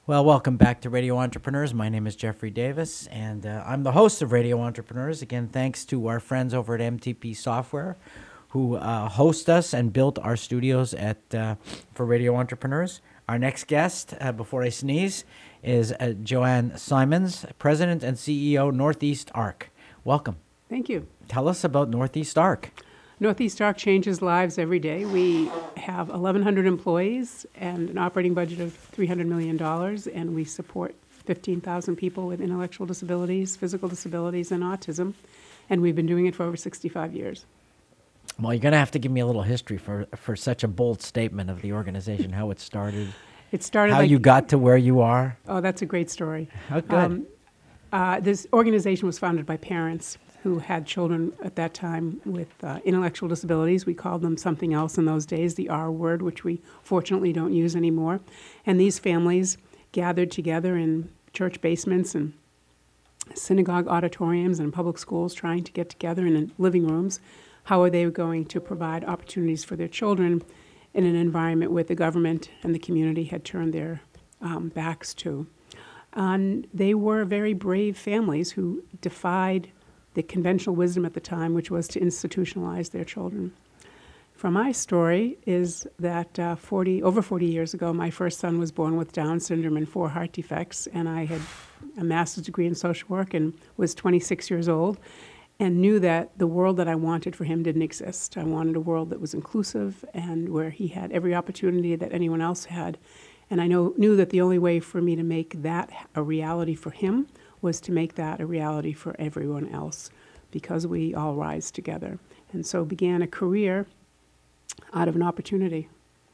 Well, welcome back to Radio Entrepreneurs. My name is Jeffrey Davis, and I'm the host of Radio Entrepreneurs. Again, thanks to our friends over at MTP Software, who host us and built our studios for Radio Entrepreneurs. Our next guest, before I sneeze, is Joanne Simons, President and CEO, Northeast Arc. Welcome. Thank you. Tell us about Northeast Arc. Northeast Arc changes lives every day. We have 1,100 employees and an operating budget of $300 million, and we support 15,000 people with intellectual disabilities, physical disabilities, and autism, and we've been doing it for over 65 years. Well, you're going to have to give me a little history for such a bold statement of the organization, how it started. It started how you got to where you are. Oh, that's a great story. Oh, good. This organization was founded by parents who had children at that time with intellectual disabilities. We called them something else in those days, the R word, which we fortunately don't use anymore. And these families gathered together in church basements and synagogue auditoriums and public schools trying to get together in living rooms. How are they going to provide opportunities for their children in an environment where the government and the community had turned their backs to? And they were very brave families who defied the conventional wisdom at the time, which was to institutionalize their children. From my story is that over 40 years ago, my first son was born with Down syndrome and 4 heart defects, and I had a master's degree in social work and was 26 years old and knew that the world that I wanted for him didn't exist. I wanted a world that was inclusive and where he had every opportunity that anyone else had. And I knew that the only way for me to make that a reality for him was to make that a reality for everyone else, because we all rise together. And so began a career out of an opportunity.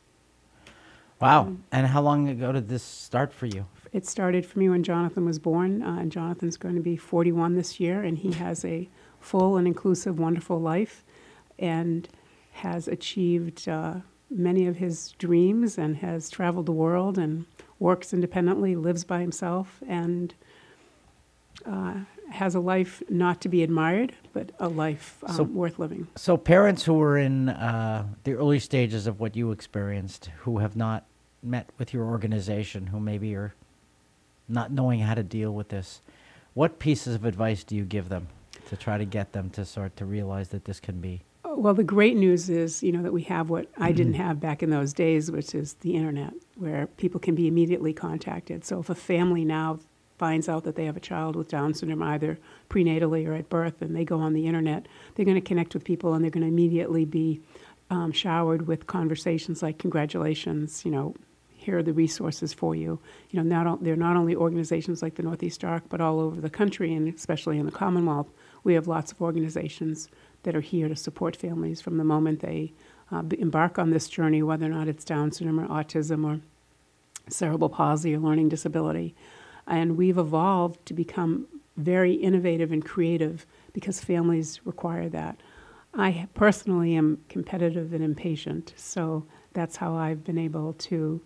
Wow. And how long ago did this start for you? It started for me when Jonathan was born, and Jonathan's going to be 41 this year, and he has a full and inclusive, wonderful life and has achieved many of his dreams and has traveled the world and works independently, lives by himself, and has a life not to be admired, but a life worth living. So parents who were in the early stages of what you experienced, who have not met with your organization, who maybe are not knowing how to deal with this, what pieces of advice do you give them to try to get them to start to realize that this can be? Well, the great news is, that we have what I didn't have back in those days, which is the internet, where people can be immediately contacted. So if a family now finds out that they have a child with Down syndrome, either prenatally or at birth, and they go on the internet, they're going to connect with people and they're going to immediately be showered with conversations like, congratulations, here are the resources for you. They're not only organizations like the Northeast Arc, but all over the country, and especially in the Commonwealth, we have lots of organizations that are here to support families from the moment they embark on this journey, whether or not it's Down syndrome or autism or cerebral palsy or learning disability. And we've evolved to become very innovative and creative because families require that. I personally am competitive and impatient, so that's how I've been able to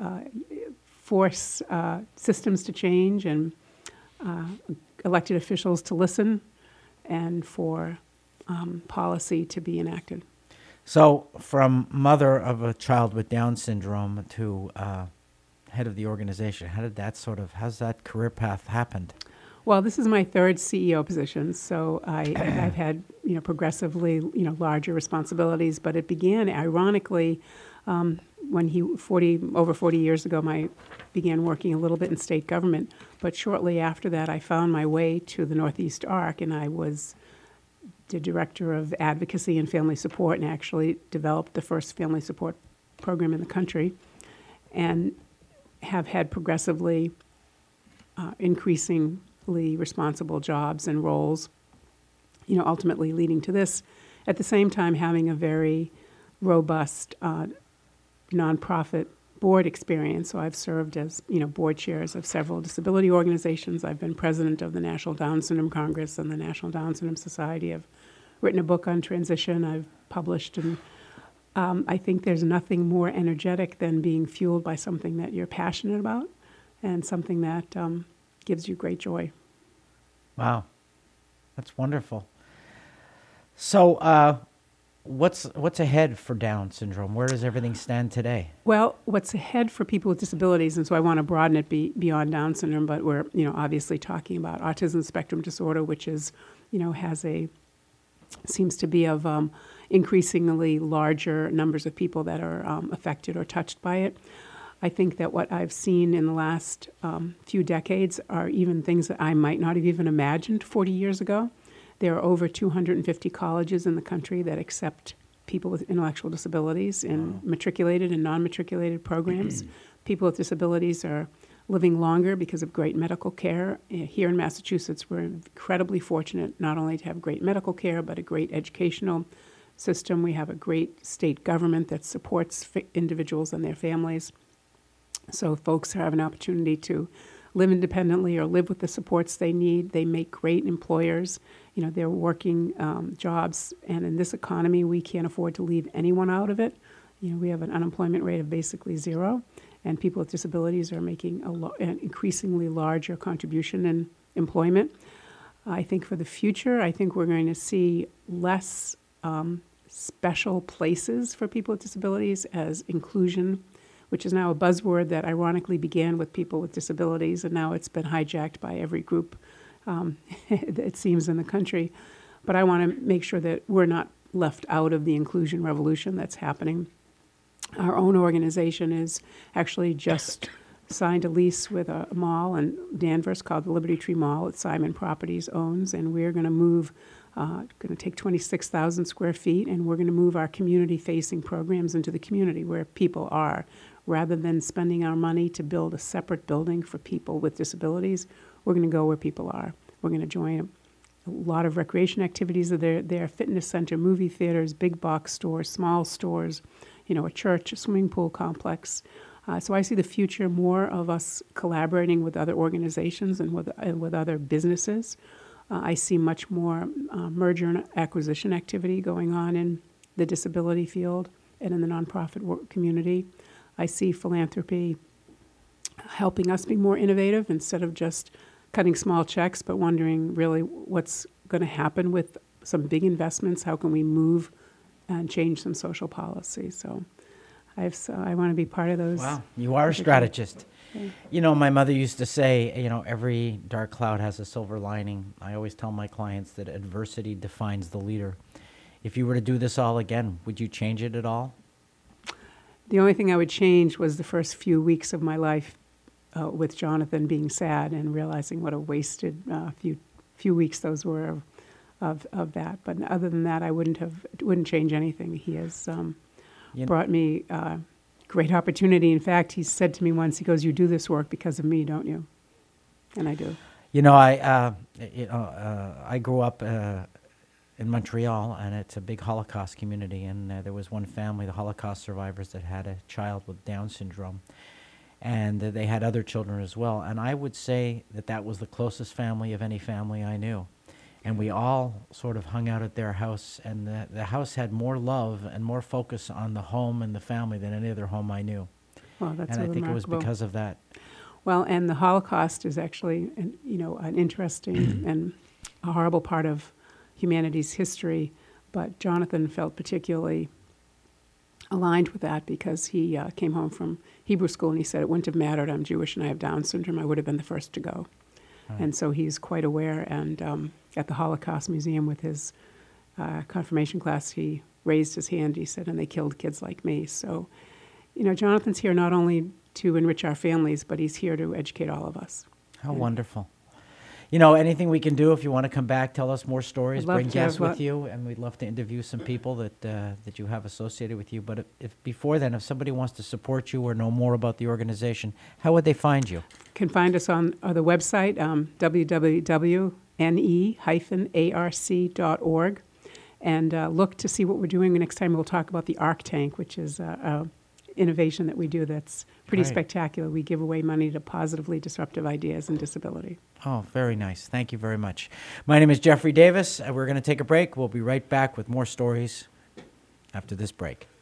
force systems to change and elected officials to listen and for policy to be enacted. So from mother of a child with Down syndrome to head of the organization, how's that career path happened? Well, this is my third CEO position, so I've had, progressively, larger responsibilities, but it began, ironically, when over 40 years ago, I began working a little bit in state government, but shortly after that, I found my way to the Northeast Arc, and I was the director of advocacy and family support, and actually developed the first family support program in the country, and have had progressively increasingly responsible jobs and roles, ultimately leading to this. At the same time, having a very robust nonprofit board experience. So I've served as, board chairs of several disability organizations. I've been president of the National Down Syndrome Congress and the National Down Syndrome Society. I've written a book on transition. I've published, and I think there's nothing more energetic than being fueled by something that you're passionate about and something that gives you great joy. Wow. That's wonderful. So what's ahead for Down syndrome? Where does everything stand today? Well, what's ahead for people with disabilities, and so I want to broaden it beyond Down syndrome, but we're, obviously talking about autism spectrum disorder, which is, seems to be of increasingly larger numbers of people that are affected or touched by it. I think that what I've seen in the last few decades are even things that I might not have even imagined 40 years ago. There are over 250 colleges in the country that accept people with intellectual disabilities in matriculated and non-matriculated programs. People with disabilities are living longer because of great medical care. Here in Massachusetts, we're incredibly fortunate not only to have great medical care, but a great educational system. We have a great state government that supports individuals and their families. So folks have an opportunity to live independently or live with the supports they need. They make great employers. They're working jobs. And in this economy, we can't afford to leave anyone out of it. We have an unemployment rate of basically zero. And people with disabilities are making an increasingly larger contribution in employment. I think for the future, I think we're going to see less special places for people with disabilities as inclusion, which is now a buzzword that ironically began with people with disabilities, and now it's been hijacked by every group, it seems, in the country. But I want to make sure that we're not left out of the inclusion revolution that's happening. Our own organization is actually just signed a lease with a mall in Danvers called the Liberty Tree Mall that Simon Properties owns, and we're going to move, going to take 26,000 square feet, and we're going to move our community-facing programs into the community where people are. Rather than spending our money to build a separate building for people with disabilities, we're going to go where people are. We're going to join a lot of recreation activities that are there, fitness center, movie theaters, big box stores, small stores, a church, a swimming pool complex. So I see the future more of us collaborating with other organizations and with other businesses. I see much more merger and acquisition activity going on in the disability field and in the nonprofit community. I see philanthropy helping us be more innovative instead of just cutting small checks, but wondering really what's going to happen with some big investments. How can we move and change some social policy? So I want to be part of those. Wow, you are a strategist. Okay. My mother used to say, every dark cloud has a silver lining. I always tell my clients that adversity defines the leader. If you were to do this all again, would you change it at all? The only thing I would change was the first few weeks of my life with Jonathan being sad and realizing what a wasted few weeks those were of that. But other than that, I wouldn't change anything. He has brought me great opportunity. In fact, he said to me once, he goes, "You do this work because of me, don't you?" And I do. I grew up in Montreal, and it's a big Holocaust community, and there was one family, the Holocaust survivors, that had a child with Down syndrome, and they had other children as well, and I would say that was the closest family of any family I knew, and we all sort of hung out at their house, and the house had more love and more focus on the home and the family than any other home I knew. Well, that's and I think remarkable. It was because of that. Well, and the Holocaust is actually, an interesting and a horrible part of humanity's history, but Jonathan felt particularly aligned with that because he came home from Hebrew school and he said, "It wouldn't have mattered. I'm Jewish and I have Down syndrome. I would have been the first to go." Right. And so he's quite aware. And at the Holocaust Museum with his confirmation class, he raised his hand. He said, "And they killed kids like me." So, Jonathan's here not only to enrich our families, but he's here to educate all of us. How wonderful. Anything we can do, if you want to come back, tell us more stories, bring guests with you, and we'd love to interview some people that you have associated with you. But if before then, if somebody wants to support you or know more about the organization, how would they find you? Can find us on the website, www.ne-arc.org, and look to see what we're doing. Next time we'll talk about the ARC Tank, which is innovation that we do that's pretty spectacular. We give away money to positively disruptive ideas in disability. Oh, very nice. Thank you very much. My name is Jeffrey Davis. We're going to take a break. We'll be right back with more stories after this break.